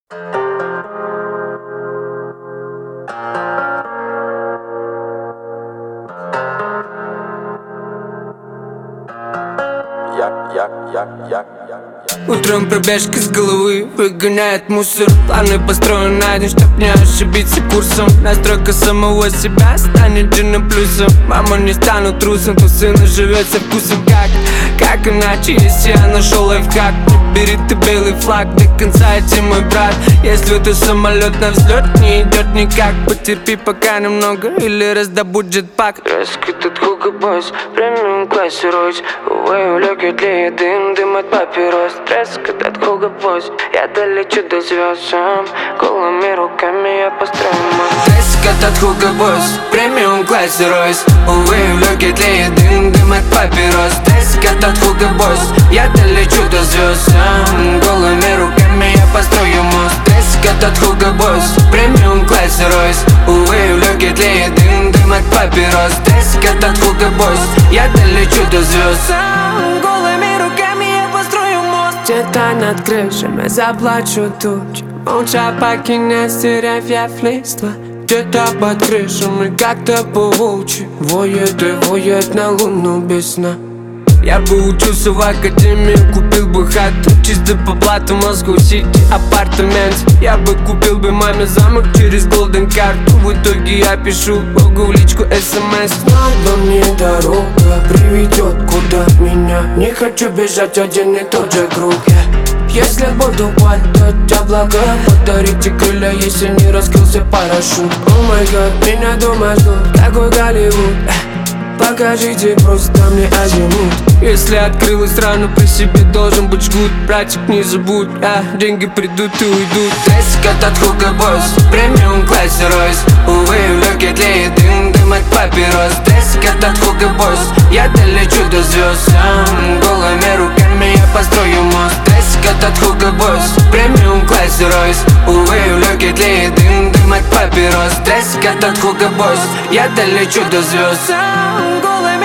Утром пробежка с головы выгоняет мусор. Планы построены на день, чтоб не ошибиться курсом. Настройка самого себя станет дельным плюсом. Мама, не стану трусом, то сына живет со вкусом. Как иначе, если я нашел лайфхак? Не бери ты белый флаг, до конца я мой брат. Если ты самолет на взлет не идет никак, потерпи пока немного или раздобудь джетпак. Резко тут Hugo Boss, премиум классе Ройс. Увы, улег тлеет дым от папирос. Резко тут Hugo Boss, я долечу до звезд сам. Голыми руками я построю мост. Резко тут Hugo Boss, премиум классе Ройс. Увы, улег тлеет дым от папирос. Резко тут Hugo Boss, я долечу до звезд сам. Голыми руками я построю мост. Резко тут Hugo Boss, премиум классе Ройс. Увы, улег тлеет дым от папирос. Резко тут Hugo Boss, я долечу до звезд сам. Голыми руками я построю мост. Где-то над крышами заплачу тучи, молча покинет с деревьев листва. Где-то под крышами как-то по-волчьи воет и воет на луну без сна. Я бы учился в академии, купил бы хату чисто по блату, Москва-Сити, апартамент. Я бы купил бы маме замок через голден карту. В итоге я пишу Богу в личку СМС. Надо мне дорога приведет куда меня. Не хочу бежать один и тот же круг. Если буду падать облака, подарите крылья, если не раскрылся парашют. О май гад, меня дома ждут, такой Голливуд. Покажите просто мне азимут. Если открылась рано, при себе должен быть жгут. Братик, не забудь, деньги придут и уйдут. Резко тут Hugo Boss, премиум классе Ройс. Увы, в легких тлеет дым от папирос. Резко тут Hugo Boss, я долечу до звезд сам. Голыми руками я построю мост. Резко тут Hugo Boss, премиум классе Ройс. Увы, в легких тлеет дым от папирос. Резко тут Hugo Boss, я долечу до звезд сам. Голыми